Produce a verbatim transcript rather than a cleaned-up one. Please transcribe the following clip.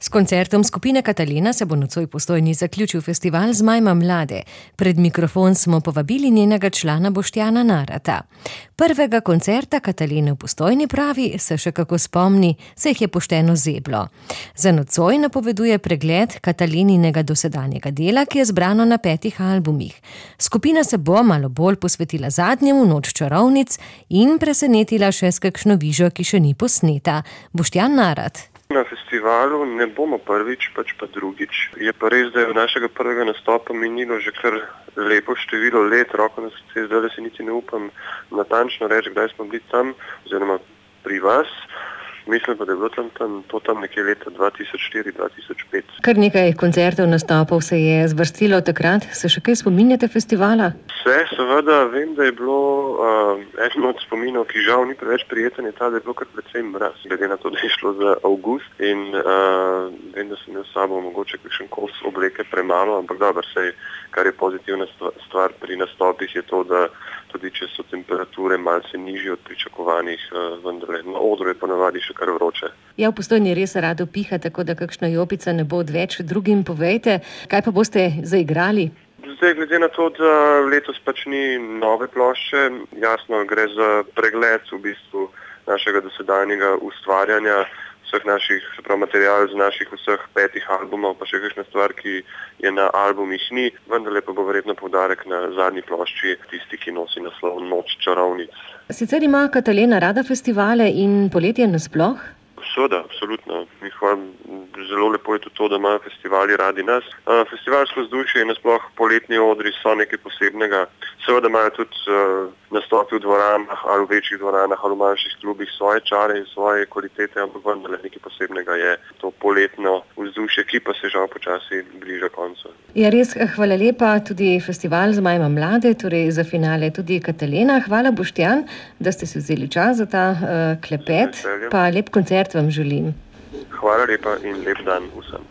S koncertom skupine Katalina se bo nocoj v Postojni zaključil festival Zmajma mlade. Pred mikrofon smo povabili njenega člana Boštjana Narata. Prvega koncerta Kataline v Postojni, pravi, se še kako spomni, se jih je pošteno zeblo. Za nocoj napoveduje pregled Katalinинega dosedanjega dela, ki je zbrano na petih albumih. Skupina se bo malo bolj posvetila zadnjemu, Noč čarovnic, in presenetila še s kakšno vižo, ki še ni posneta. Boštjan Narat. Na festivalu ne bomo prvič, pač pa drugič. Je pa res, da je od našega prvega nastopa minilo že kar lepo število let, roko na srce, zdaj se niti ne upam natančno reči, kdaj smo bili tam, oziroma pri vas. Mislim pa, da je bilo tam, tam, to tam nekje leta dva tisoč štiri dva tisoč pet. Kar nekaj koncertov, nastopov se je zvrstilo takrat. Se še kaj spominjate festivala? Vse, seveda, vem, da je bilo uh, eden od spominov, ki žal ni preveč prijeten, je ta, da je bilo kar precej mraz, glede na to, da je šlo za avgust in uh, vem, da sem imel s sabo mogoče kakšen kos obleke premalo, ampak dobro, sej, kar je pozitivna stvar pri nastopih je to, da tudi če so temperature malce nižje od pričakovanih, uh, vendarle na odru je ponavadi še kar vroče. Ja, v Postojni res rado piha, tako da kakšna jopica ne bo odveč. Drugim povejte, kaj pa boste zaigrali? Zdaj, glede na to, da letos pač ni nove plošče, jasno gre za pregled v bistvu našega dosedanjega ustvarjanja, vseh naših, se pravi material z naših vseh petih albumov, pa še kakšna stvar, ki je na albumih ni, vendarle pa bo verjetno poudarek na zadnji plošči, tisti, ki nosi naslov Noč čarovnic. Sicer ima Katalina rada festivale in poletje nasploh? Seveda, absolutno. Zelo lepo je tudi to, da imajo festivali radi nas. Festivalsko vzdušje in nasploh poletni odri so nekaj posebnega. Seveda imajo tudi uh, nastopi v dvoranah ali v večjih dvoranah ali v manjših klubih svoje čare in svoje kvalitete, ampak vendarle nekaj posebnega je to poletno vzdušje, ki pa se žal počasi bliža koncu. Ja, res, hvala lepa. Tudi festival Zmajma mlade, torej za finale tudi Katalina. Hvala, Boštjan, da ste si vzeli čas za ta uh, klepet, pa lep koncert vam želim. Hvala lepa in lep dan vsem.